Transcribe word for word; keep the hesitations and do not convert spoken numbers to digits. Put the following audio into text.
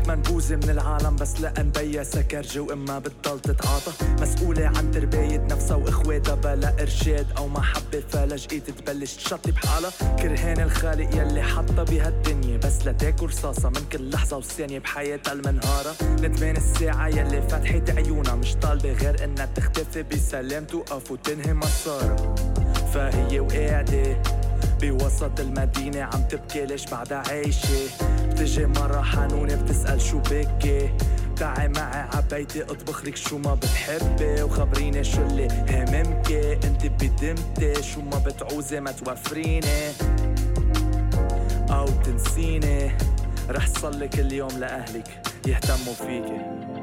منبوذة من العالم بس لأن بيا سكرجي وإما بتضل تتعاطى. مسؤولة عن تربية نفسها وإخواتها بلا إرشاد أو محبة فلجئت تبلش تشطي بحالها. كرهان الخالق يلي حطها بهالدنيا بس لتاكل رصاصة من كل لحظة وثانية بحياتها المنهارة. ندمان الساعة يلي فتحت عيونها مش طالبة غير إنها تختفي بسلام توقف وتنهي مسارها. فهي وقاعدة بوسط المدينة عم تبكي ليش بعدها عايشة. بتجي مرة حنونة بتسأل شو بكي، تعي معي عبيتي اطبخ لك شو ما بتحبي وخبريني شو اللي هممكي. انت بدمتي شو ما بتعوزي ما توفريني او تنسيني. رح صلي كل يوم لأهلك يهتموا فيكي.